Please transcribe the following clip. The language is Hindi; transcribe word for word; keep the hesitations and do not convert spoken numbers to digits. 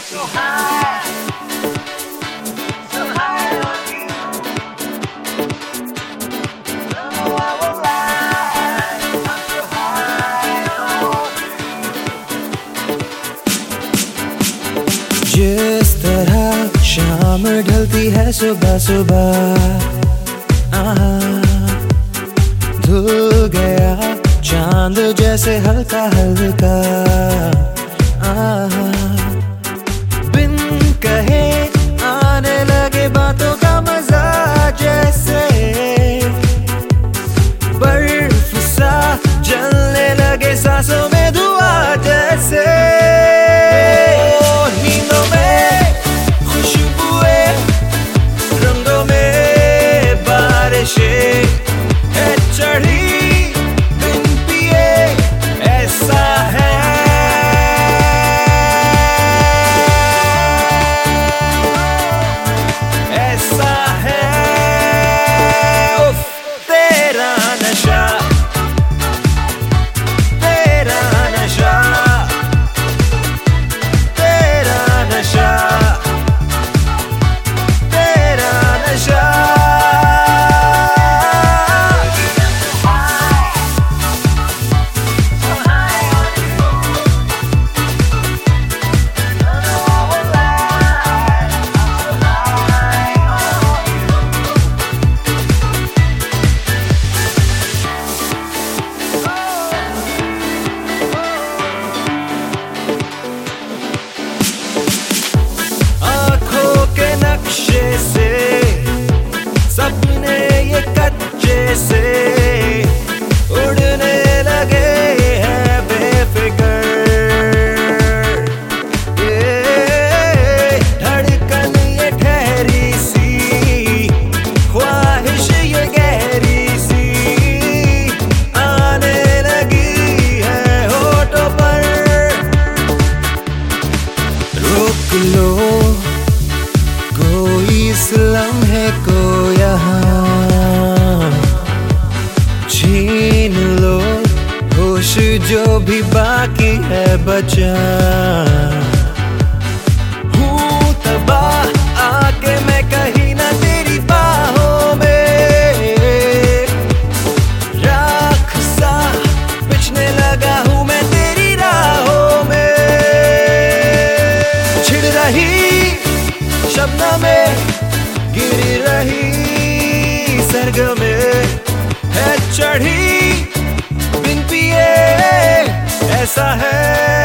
so high, so high on you. Don't know why we're right. I'm so high on you. जिस तरह शाम ढलती है सुबह सुबह, आहा, धुल गया चांद जैसे हल्का हल्का, आहा, बिन कहे आने लगे बातों का मजा, जैसे बर्फ सा जलने लगे सांसों में धुआं, जैसे नींदों में खुशबुएं, रंगों में बारिशें है चढ़ी बिन पिए, ऐसा है ऐसा है उफ, तेरा नशा, तेरा नशा, तेरा नशा, तेरा नशा। से सपने ये कच्चे से उड़ने लगे हैं बेफिकर, ये धड़कन ये ठहरी सी, ख्वाहिश ये गहरी सी, आने लगी है होठों पर, रोक लो कोई इस लम्हे को यहाँ, छीन लो होश जो भी बाकी है बचा, हूँ तबाह आके मैं कहीं ना तेरी बाहों में, राख सा बिछने लगा हूँ मैं तेरी राहों में, छिड़ रही शबनम में गिर रही सरग में है चढ़ी बिन पिए, ऐसा है